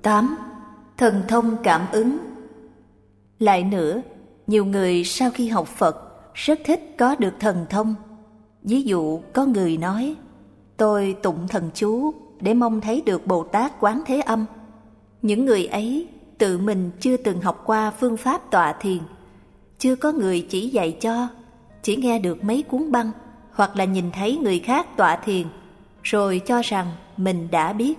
8. Thần thông cảm ứng. Lại nữa, nhiều người sau khi học Phật rất thích có được thần thông. Ví dụ có người nói, tôi tụng thần chú để mong thấy được Bồ Tát Quán Thế Âm. Những người ấy tự mình chưa từng học qua phương pháp tọa thiền, chưa có người chỉ dạy cho, chỉ nghe được mấy cuốn băng hoặc là nhìn thấy người khác tọa thiền rồi cho rằng mình đã biết.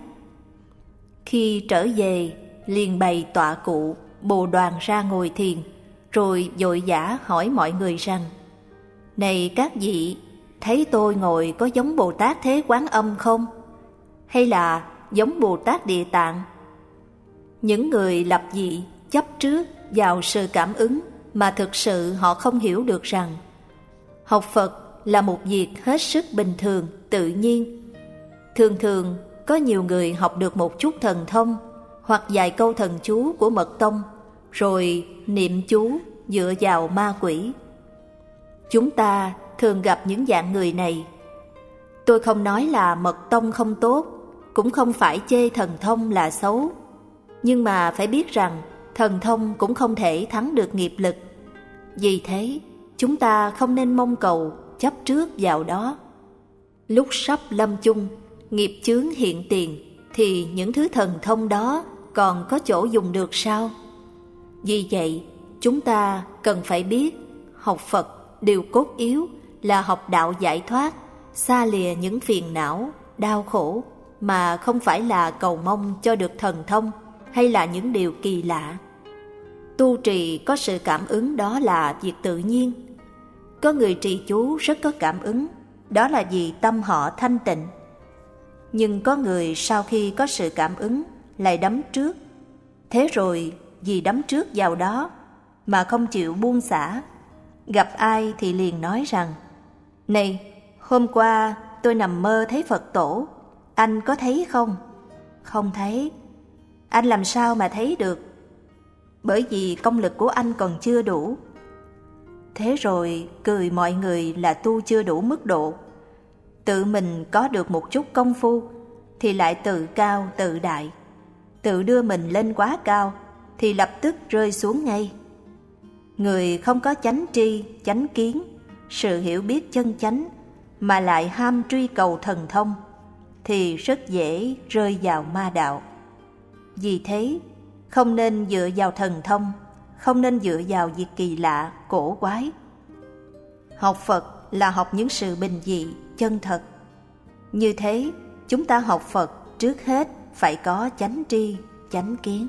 Khi trở về liền bày tọa cụ, bồ đoàn ra ngồi thiền, rồi vội vã hỏi mọi người rằng, này các vị, thấy tôi ngồi có giống Bồ Tát Thế Quán Âm không? Hay là giống Bồ Tát Địa Tạng? Những người lập dị chấp trước vào sự cảm ứng mà thực sự họ không hiểu được rằng học Phật là một việc hết sức bình thường, tự nhiên. Thường thường có nhiều người học được một chút thần thông hoặc vài câu thần chú của mật tông, rồi niệm chú dựa vào ma quỷ. Chúng ta thường gặp những dạng người này. Tôi không nói là mật tông không tốt, cũng không phải chê thần thông là xấu, nhưng mà phải biết rằng thần thông cũng không thể thắng được nghiệp lực. Vì thế, chúng ta không nên mong cầu chấp trước vào đó. Lúc sắp lâm chung, nghiệp chướng hiện tiền, thì những thứ thần thông đó còn có chỗ dùng được sao? Vì vậy, chúng ta cần phải biết, học Phật điều cốt yếu là học đạo giải thoát, xa lìa những phiền não, đau khổ, mà không phải là cầu mong cho được thần thông hay là những điều kỳ lạ. Tu trì có sự cảm ứng đó là việc tự nhiên. Có người trì chú rất có cảm ứng, đó là vì tâm họ thanh tịnh. Nhưng có người sau khi có sự cảm ứng lại đắm trước. Thế rồi vì đắm trước vào đó mà không chịu buông xả, gặp ai thì liền nói rằng, này, hôm qua tôi nằm mơ thấy Phật tổ, anh có thấy không? Không thấy. Anh làm sao mà thấy được? Bởi vì công lực của anh còn chưa đủ. Thế rồi cười mọi người là tu chưa đủ mức độ. Tự mình có được một chút công phu thì lại tự cao tự đại. Tự đưa mình lên quá cao thì lập tức rơi xuống ngay. Người không có chánh tri, chánh kiến, sự hiểu biết chân chánh mà lại ham truy cầu thần thông thì rất dễ rơi vào ma đạo. Vì thế, không nên dựa vào thần thông, không nên dựa vào việc kỳ lạ, cổ quái. Học Phật là học những sự bình dị, chân thật. Như thế, chúng ta học Phật trước hết phải có chánh tri, chánh kiến.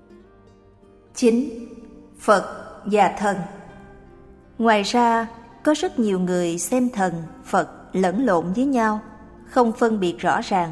9. Phật và thần. Ngoài ra, có rất nhiều người xem thần, Phật lẫn lộn với nhau, không phân biệt rõ ràng.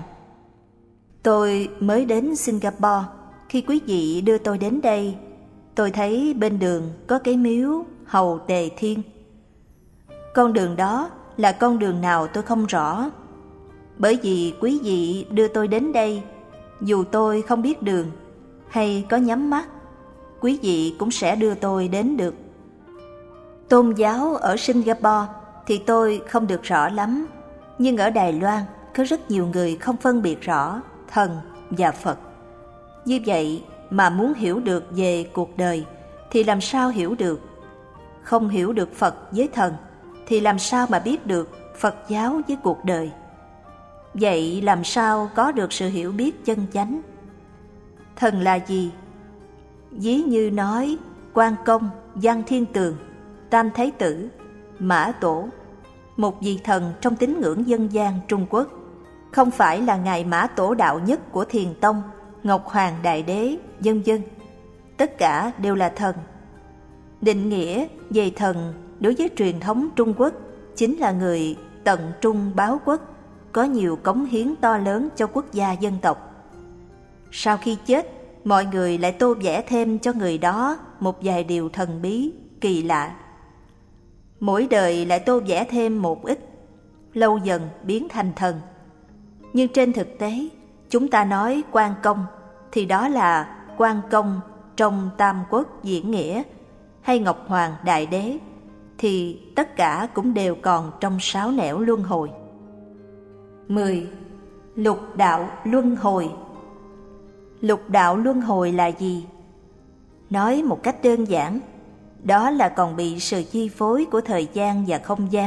Tôi mới đến Singapore, khi quý vị đưa tôi đến đây, tôi thấy bên đường có cái miếu Hầu Tề Thiên. Con đường đó là con đường nào tôi không rõ, bởi vì quý vị đưa tôi đến đây, dù tôi không biết đường hay có nhắm mắt, quý vị cũng sẽ đưa tôi đến được. Tôn giáo ở Singapore thì tôi không được rõ lắm, nhưng ở Đài Loan có rất nhiều người không phân biệt rõ thần và Phật. Như vậy mà muốn hiểu được về cuộc đời thì làm sao hiểu được? Không hiểu được Phật với thần thì làm sao mà biết được Phật giáo với cuộc đời? Vậy làm sao có được sự hiểu biết chân chánh? Thần là gì? Ví như nói Quan Công, Văn Thiên Tường, Tam Thái Tử, Mã Tổ, một vị thần trong tín ngưỡng dân gian Trung Quốc, không phải là ngài Mã Tổ đạo nhất của Thiền Tông, Ngọc Hoàng Đại Đế, vân vân. Tất cả đều là thần. Định nghĩa về thần đối với truyền thống Trung Quốc chính là người tận trung báo quốc, có nhiều cống hiến to lớn cho quốc gia dân tộc. Sau khi chết, mọi người lại tô vẽ thêm cho người đó một vài điều thần bí, kỳ lạ. Mỗi đời lại tô vẽ thêm một ít, lâu dần biến thành thần. Nhưng trên thực tế, chúng ta nói Quan Công thì đó là Quan Công trong Tam Quốc diễn nghĩa, hay Ngọc Hoàng Đại Đế thì tất cả cũng đều còn trong sáu nẻo luân hồi. 10. Lục đạo luân hồi. lục đạo luân hồi là gì? Nói một cách đơn giản, đó là còn bị sự chi phối của thời gian và không gian.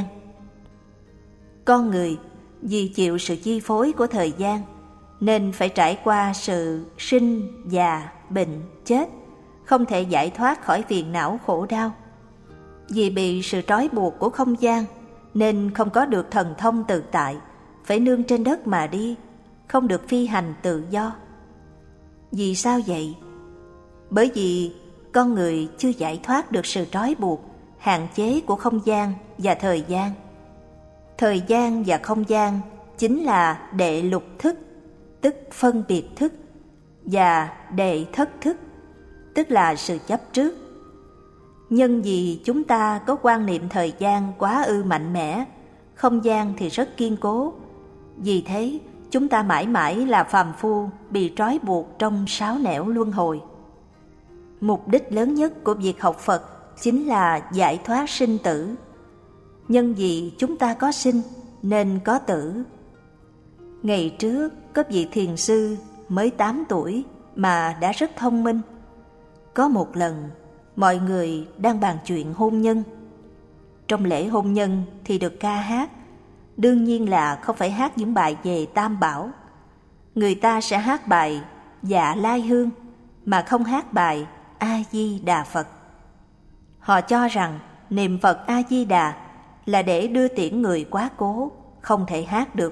Con người vì chịu sự chi phối của thời gian nên phải trải qua sự sinh, già, bệnh, chết, không thể giải thoát khỏi phiền não khổ đau. Vì bị sự trói buộc của không gian nên không có được thần thông tự tại, phải nương trên đất mà đi, không được phi hành tự do. Vì sao vậy? Bởi vì con người chưa giải thoát được sự trói buộc, hạn chế của không gian và thời gian. Thời gian và không gian chính là đệ lục thức, tức phân biệt thức, và đệ thất thức, tức là sự chấp trước. Nhân vì chúng ta có quan niệm thời gian quá ư mạnh mẽ, không gian thì rất kiên cố, vì thế chúng ta mãi mãi là phàm phu bị trói buộc trong sáu nẻo luân hồi. Mục đích lớn nhất của việc học Phật chính là giải thoát sinh tử. Nhân vì chúng ta có sinh nên có tử. Ngày trước có vị thiền sư mới 8 tuổi mà đã rất thông minh. Có một lần mọi người đang bàn chuyện hôn nhân. Trong lễ hôn nhân thì được ca hát, đương nhiên là không phải hát những bài về Tam Bảo. Người ta sẽ hát bài Dạ Lai Hương mà không hát bài A Di Đà Phật. Họ cho rằng niệm Phật A Di Đà là để đưa tiễn người quá cố, không thể hát được.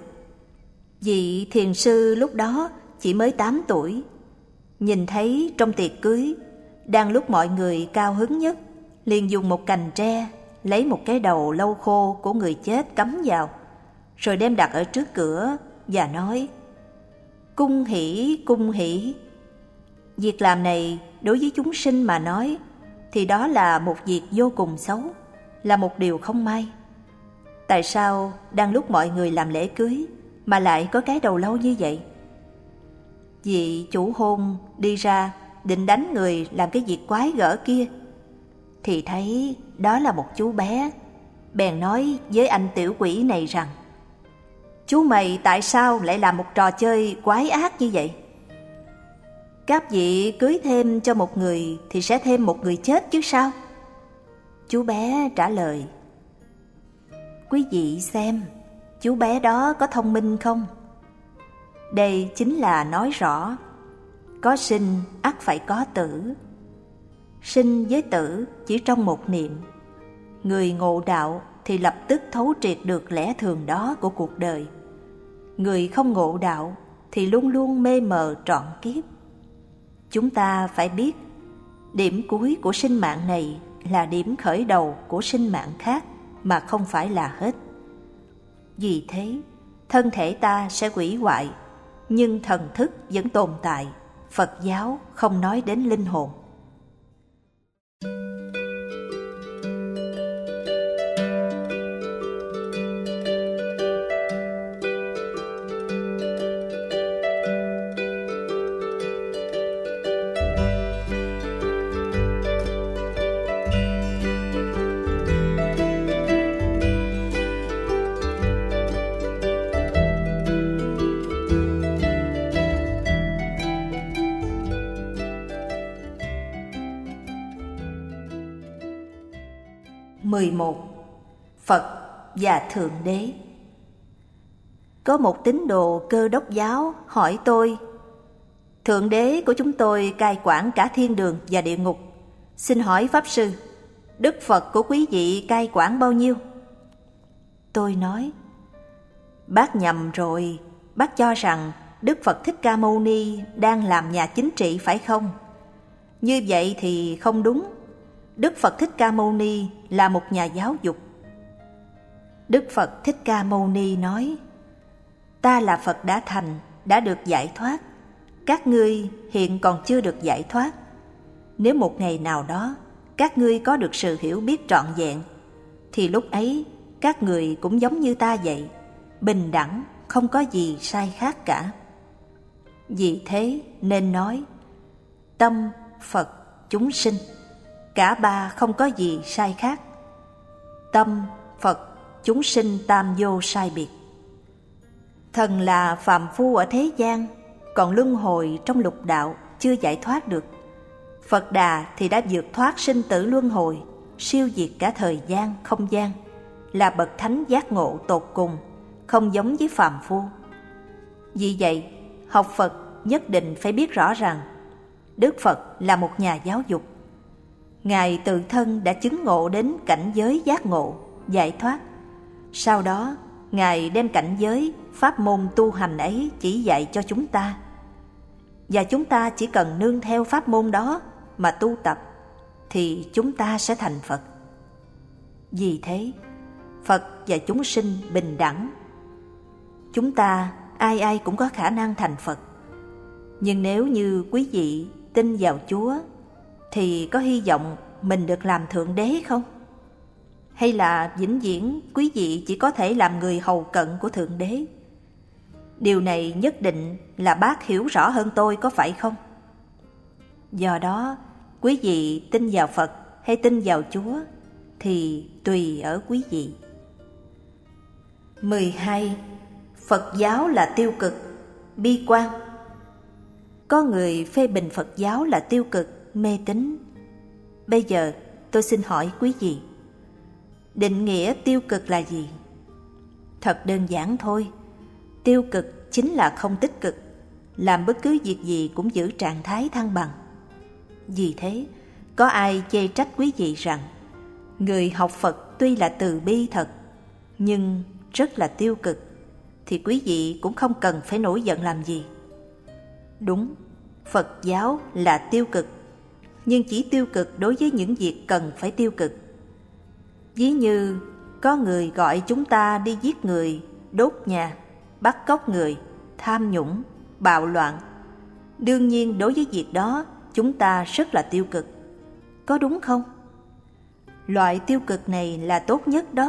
Vị thiền sư lúc đó chỉ mới 8 tuổi, nhìn thấy trong tiệc cưới, đang lúc mọi người cao hứng nhất, liền dùng một cành tre, lấy một cái đầu lâu khô của người chết cắm vào, rồi đem đặt ở trước cửa và nói: cung hỷ, cung hỷ. Việc làm này đối với chúng sinh mà nói thì đó là một việc vô cùng xấu, là một điều không may. Tại sao đang lúc mọi người làm lễ cưới mà lại có cái đầu lâu như vậy? Vị chủ hôn đi ra định đánh người làm cái việc quái gở kia, thì thấy đó là một chú bé, bèn nói với anh tiểu quỷ này rằng: chú mày tại sao lại làm một trò chơi quái ác như vậy? Các vị cưới thêm cho một người thì sẽ thêm một người chết chứ sao? Chú bé trả lời: quý vị xem, chú bé đó có thông minh không? Đây chính là nói rõ, có sinh ắt phải có tử. Sinh với tử chỉ trong một niệm. Người ngộ đạo thì lập tức thấu triệt được lẽ thường đó của cuộc đời. Người không ngộ đạo thì luôn luôn mê mờ trọn kiếp. Chúng ta phải biết, điểm cuối của sinh mạng này là điểm khởi đầu của sinh mạng khác, mà không phải là hết. Vì thế, thân thể ta sẽ hủy hoại, nhưng thần thức vẫn tồn tại. Phật giáo không nói đến linh hồn. Phật và Thượng Đế. Có một tín đồ Cơ Đốc giáo hỏi tôi: Thượng Đế của chúng tôi cai quản cả thiên đường và địa ngục. Xin hỏi Pháp Sư, Đức Phật của quý vị cai quản bao nhiêu? Tôi nói: bác nhầm rồi, bác cho rằng Đức Phật Thích Ca Mâu Ni đang làm nhà chính trị phải không? Như vậy thì không đúng. Đức Phật Thích Ca Mâu Ni là một nhà giáo dục. Đức Phật Thích Ca Mâu Ni nói: ta là Phật đã thành, đã được giải thoát. Các ngươi hiện còn chưa được giải thoát. Nếu một ngày nào đó các ngươi có được sự hiểu biết trọn vẹn, thì lúc ấy các người cũng giống như ta vậy, bình đẳng, không có gì sai khác cả. Vì thế nên nói tâm, Phật, chúng sinh, cả ba không có gì sai khác. Tâm, Phật, chúng sinh tam vô sai biệt. Thần là phàm phu ở thế gian, còn luân hồi trong lục đạo chưa giải thoát được. Phật Đà thì đã vượt thoát sinh tử luân hồi, siêu diệt cả thời gian, không gian, là bậc thánh giác ngộ tột cùng, không giống với phàm phu. Vì vậy, học Phật nhất định phải biết rõ rằng Đức Phật là một nhà giáo dục. Ngài tự thân đã chứng ngộ đến cảnh giới giác ngộ, giải thoát. Sau đó, Ngài đem cảnh giới, pháp môn tu hành ấy chỉ dạy cho chúng ta. Và chúng ta chỉ cần nương theo pháp môn đó mà tu tập, thì chúng ta sẽ thành Phật. Vì thế, Phật và chúng sinh bình đẳng. Chúng ta ai ai cũng có khả năng thành Phật. Nhưng nếu như quý vị tin vào Chúa, thì có hy vọng mình được làm Thượng Đế không? Hay là vĩnh viễn quý vị chỉ có thể làm người hầu cận của Thượng Đế? Điều này nhất định là bác hiểu rõ hơn tôi, có phải không? Do đó, quý vị tin vào Phật hay tin vào Chúa thì tùy ở quý vị. 12. Phật giáo là tiêu cực, bi quan. Có người phê bình Phật giáo là tiêu cực, mê tín. Bây giờ tôi xin hỏi quý vị, định nghĩa tiêu cực là gì? Thật đơn giản thôi. Tiêu cực chính là không tích cực, làm bất cứ việc gì cũng giữ trạng thái thăng bằng. Vì thế, có ai chê trách quý vị rằng người học Phật tuy là từ bi thật, nhưng rất là tiêu cực, thì quý vị cũng không cần phải nổi giận làm gì. Đúng, Phật giáo là tiêu cực, nhưng chỉ tiêu cực đối với những việc cần phải tiêu cực. Ví như có người gọi chúng ta đi giết người, đốt nhà, bắt cóc người, tham nhũng, bạo loạn. Đương nhiên đối với việc đó chúng ta rất là tiêu cực. Có đúng không? Loại tiêu cực này là tốt nhất đó.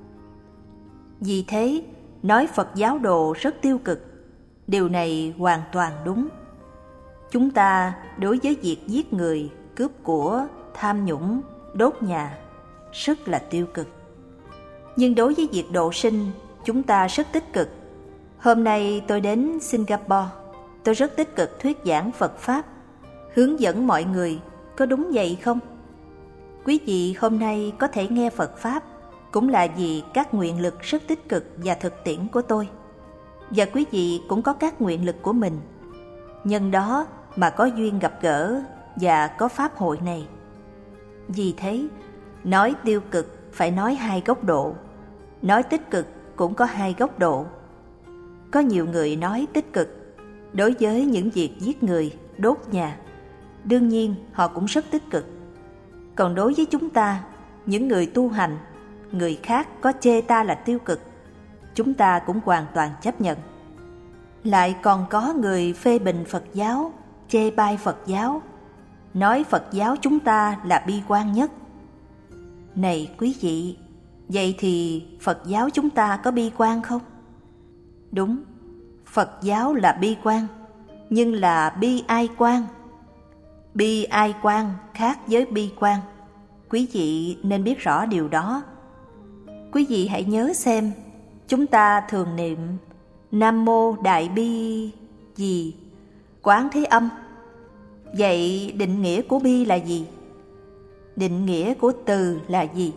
Vì thế, nói Phật giáo đồ rất tiêu cực, điều này hoàn toàn đúng. Chúng ta đối với việc giết người, cướp của, tham nhũng, đốt nhà rất là tiêu cực. Nhưng đối với việc độ sinh, chúng ta rất tích cực. Hôm nay tôi đến Singapore, tôi rất tích cực thuyết giảng Phật Pháp, hướng dẫn mọi người, có đúng vậy không? Quý vị hôm nay có thể nghe Phật Pháp cũng là vì các nguyện lực rất tích cực và thực tiễn của tôi. Và quý vị cũng có các nguyện lực của mình. Nhân đó mà có duyên gặp gỡ và có Pháp hội này. Vì thế, nói tiêu cực phải nói hai góc độ, nói tích cực cũng có hai góc độ. Có nhiều người nói tích cực đối với những việc giết người, đốt nhà, đương nhiên họ cũng rất tích cực. Còn đối với chúng ta, những người tu hành, người khác có chê ta là tiêu cực, chúng ta cũng hoàn toàn chấp nhận. Lại còn có người phê bình Phật giáo, chê bai Phật giáo, nói Phật giáo chúng ta là bi quan nhất. Này quý vị, vậy thì Phật giáo chúng ta có bi quan không? Đúng, Phật giáo là bi quan, nhưng là bi ai quan. Bi ai quan khác với bi quan. Quý vị nên biết rõ điều đó. Quý vị hãy nhớ xem, chúng ta thường niệm Nam Mô Đại Bi gì? Quán Thế Âm. Vậy định nghĩa của bi là gì? Định nghĩa của từ là gì?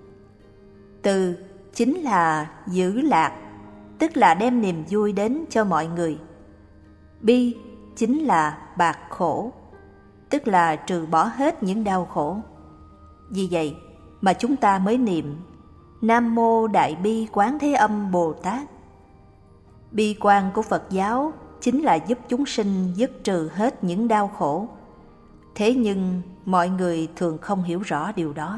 Từ chính là giữ lạc, tức là đem niềm vui đến cho mọi người. Bi chính là bạc khổ, tức là trừ bỏ hết những đau khổ. Vì vậy mà chúng ta mới niệm Nam Mô Đại Bi Quán Thế Âm Bồ Tát. Bi quan của Phật giáo chính là giúp chúng sinh dứt trừ hết những đau khổ. Thế nhưng mọi người thường không hiểu rõ điều đó.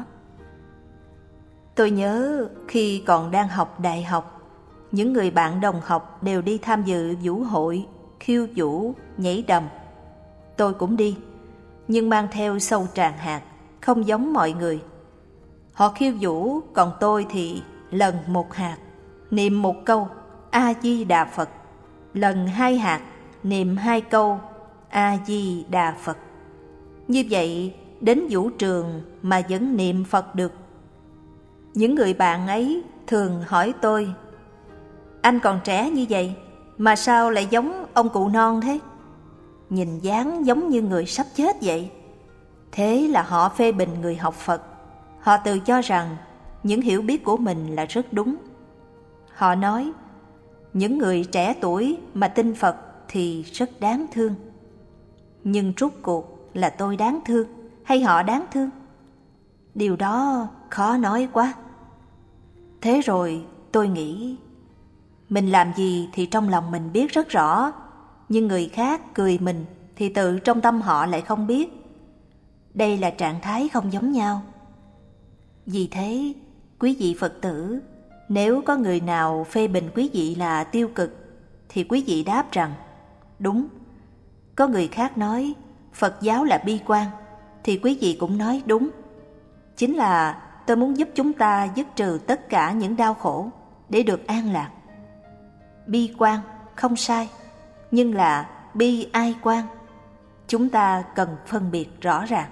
Tôi nhớ khi còn đang học đại học, những người bạn đồng học đều đi tham dự vũ hội, khiêu vũ, nhảy đầm. Tôi cũng đi, nhưng mang theo sâu tràng hạt, không giống mọi người. Họ khiêu vũ, còn tôi thì lần một hạt, niệm một câu A-di-đà Phật, lần hai hạt, niệm hai câu A-di-đà Phật. Như vậy, đến vũ trường mà vẫn niệm Phật được. Những người bạn ấy thường hỏi tôi, anh còn trẻ như vậy, mà sao lại giống ông cụ non thế? nhìn dáng giống như người sắp chết vậy. Thế là họ phê bình người học Phật. Họ tự cho rằng những hiểu biết của mình là rất đúng. Họ nói, những người trẻ tuổi mà tin Phật thì rất đáng thương. Nhưng rốt cuộc là tôi đáng thương hay họ đáng thương? Điều đó khó nói quá. Thế rồi tôi nghĩ, mình làm gì thì trong lòng mình biết rất rõ, nhưng người khác cười mình thì tự trong tâm họ lại không biết. Đây là trạng thái không giống nhau. Vì thế, quý vị Phật tử, nếu có người nào phê bình quý vị là tiêu cực, thì quý vị đáp rằng, đúng. Có người khác nói Phật giáo là bi quan, thì quý vị cũng nói đúng. Chính là tôi muốn giúp chúng ta dứt trừ tất cả những đau khổ để được an lạc. Bi quan không sai, nhưng là bi ai quan. Chúng ta cần phân biệt rõ ràng.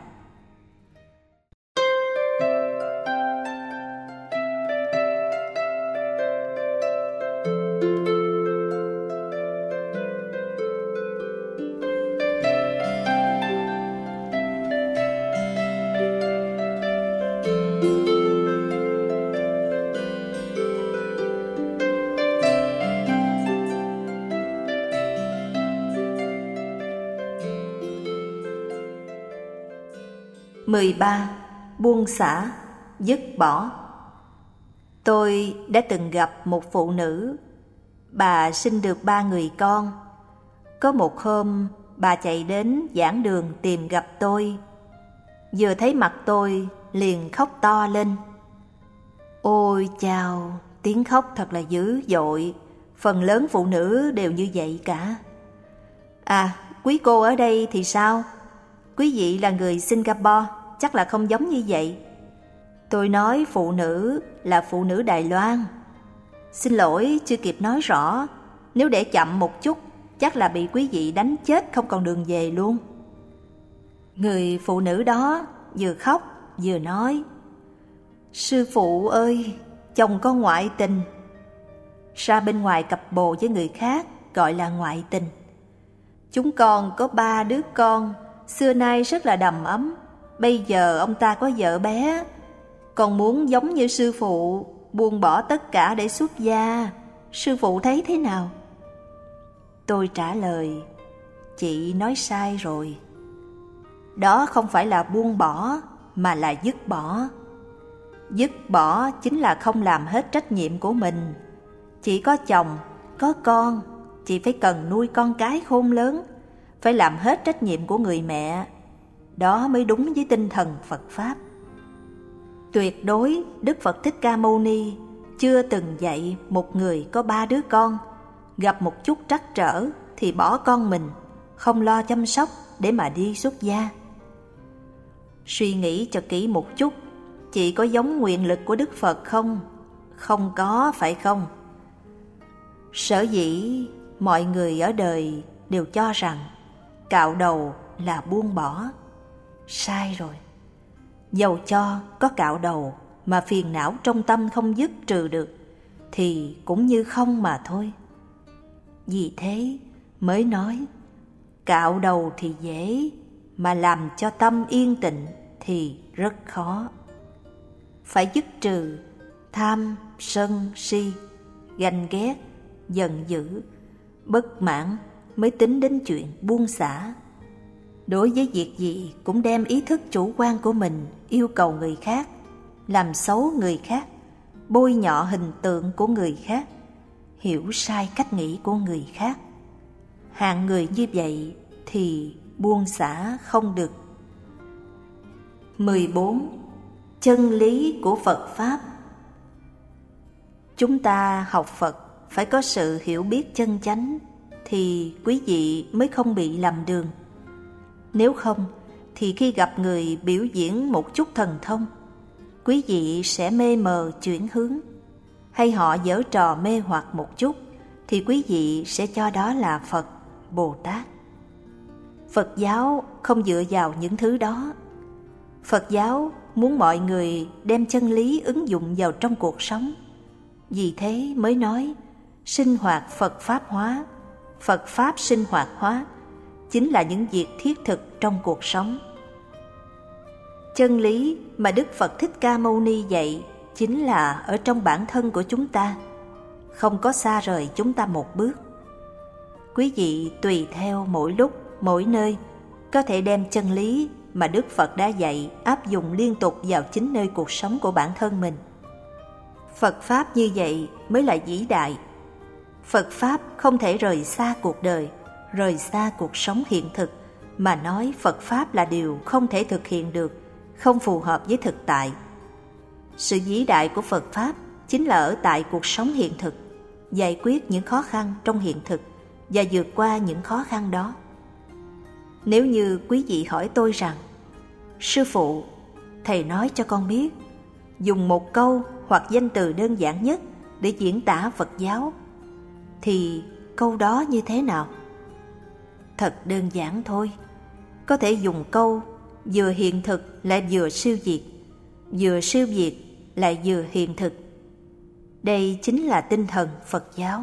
Mười ba. Buông xả, dứt bỏ. Tôi đã từng gặp một phụ nữ. Bà sinh được 3 người con. Có một hôm, bà chạy đến giảng đường tìm gặp tôi. Vừa thấy mặt tôi, liền khóc to lên. Ôi chao, tiếng khóc thật là dữ dội. Phần lớn phụ nữ đều như vậy cả. À, quý cô ở đây thì sao? Quý vị là người Singapore, chắc là không giống như vậy. Tôi nói phụ nữ là phụ nữ Đài Loan. Xin lỗi, chưa kịp nói rõ. Nếu để chậm một chút, chắc là bị quý vị đánh chết không còn đường về luôn. Người phụ nữ đó vừa khóc vừa nói, sư phụ ơi, chồng con ngoại tình. Ra bên ngoài cặp bồ với người khác gọi là ngoại tình. Chúng con có 3 đứa con, xưa nay rất là đầm ấm. Bây giờ ông ta có vợ bé, còn muốn giống như sư phụ, buông bỏ tất cả để xuất gia. Sư phụ thấy thế nào? Tôi trả lời, chị nói sai rồi. Đó không phải là buông bỏ, mà là dứt bỏ. Dứt bỏ chính là không làm hết trách nhiệm của mình. Chị có chồng, có con, chị phải cần nuôi con cái khôn lớn, phải làm hết trách nhiệm của người mẹ. Đó mới đúng với tinh thần Phật Pháp. Tuyệt đối Đức Phật Thích Ca Mâu Ni chưa từng dạy một người có 3 đứa con, gặp một chút trắc trở thì bỏ con mình, không lo chăm sóc để mà đi xuất gia. Suy nghĩ cho kỹ một chút, chị có giống nguyện lực của Đức Phật không? Không có, phải không? Sở dĩ mọi người ở đời đều cho rằng cạo đầu là buông bỏ. Sai rồi. Dầu cho có cạo đầu mà phiền não trong tâm không dứt trừ được, thì cũng như không mà thôi. Vì thế mới nói, cạo đầu thì dễ, mà làm cho tâm yên tịnh thì rất khó. Phải dứt trừ tham, sân, si, ganh ghét, giận dữ, bất mãn mới tính đến chuyện buông xả. Đối với việc gì cũng đem ý thức chủ quan của mình yêu cầu người khác, làm xấu người khác, bôi nhọ hình tượng của người khác, hiểu sai cách nghĩ của người khác. Hạng người như vậy thì buông xả không được. 14. Chân lý của Phật Pháp. Chúng ta học Phật phải có sự hiểu biết chân chánh, thì quý vị mới không bị lầm đường. Nếu không, thì khi gặp người biểu diễn một chút thần thông, quý vị sẽ mê mờ chuyển hướng. Hay họ giở trò mê hoặc một chút, thì quý vị sẽ cho đó là Phật, Bồ Tát. Phật giáo không dựa vào những thứ đó. Phật giáo muốn mọi người đem chân lý ứng dụng vào trong cuộc sống. Vì thế mới nói, sinh hoạt Phật Pháp hóa, Phật Pháp sinh hoạt hóa, chính là những việc thiết thực trong cuộc sống. Chân lý mà Đức Phật Thích Ca Mâu Ni dạy chính là ở trong bản thân của chúng ta, không có xa rời chúng ta một bước. Quý vị tùy theo mỗi lúc, mỗi nơi có thể đem chân lý mà Đức Phật đã dạy áp dụng liên tục vào chính nơi cuộc sống của bản thân mình. Phật Pháp như vậy mới là vĩ đại. Phật Pháp không thể rời xa cuộc đời, rời xa cuộc sống hiện thực, mà nói Phật Pháp là điều không thể thực hiện được, không phù hợp với thực tại. Sự vĩ đại của Phật Pháp chính là ở tại cuộc sống hiện thực, giải quyết những khó khăn trong hiện thực và vượt qua những khó khăn đó. Nếu như quý vị hỏi tôi rằng, Sư phụ, Thầy nói cho con biết, dùng một câu hoặc danh từ đơn giản nhất để diễn tả Phật giáo, thì câu đó như thế nào? Thật đơn giản thôi. Có thể dùng câu vừa hiện thực lại vừa siêu việt, vừa siêu việt lại vừa hiện thực. Đây chính là tinh thần Phật giáo.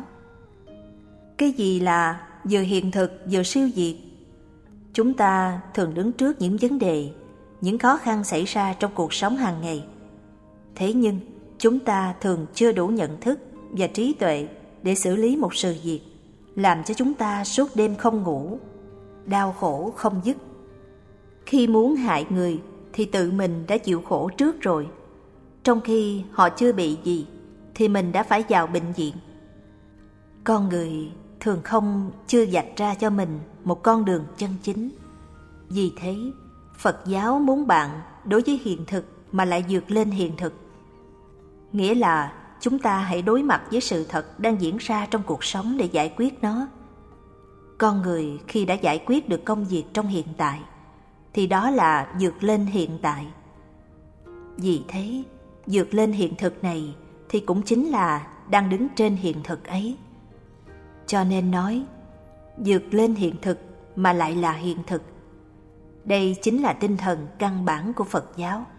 Cái gì là vừa hiện thực vừa siêu việt? Chúng ta thường đứng trước những vấn đề, những khó khăn xảy ra trong cuộc sống hàng ngày. Thế nhưng chúng ta thường chưa đủ nhận thức và trí tuệ để xử lý một sự việc, làm cho chúng ta suốt đêm không ngủ, đau khổ không dứt. Khi muốn hại người thì tự mình đã chịu khổ trước rồi, trong khi họ chưa bị gì thì mình đã phải vào bệnh viện. Con người thường chưa vạch ra cho mình một con đường chân chính. Vì thế, Phật giáo muốn bạn đối với hiện thực mà lại vượt lên hiện thực. Nghĩa là chúng ta hãy đối mặt với sự thật đang diễn ra trong cuộc sống để giải quyết nó. Con người khi đã giải quyết được công việc trong hiện tại, thì đó là vượt lên hiện tại. Vì thế, vượt lên hiện thực này thì cũng chính là đang đứng trên hiện thực ấy. Cho nên nói, vượt lên hiện thực mà lại là hiện thực. Đây chính là tinh thần căn bản của Phật giáo.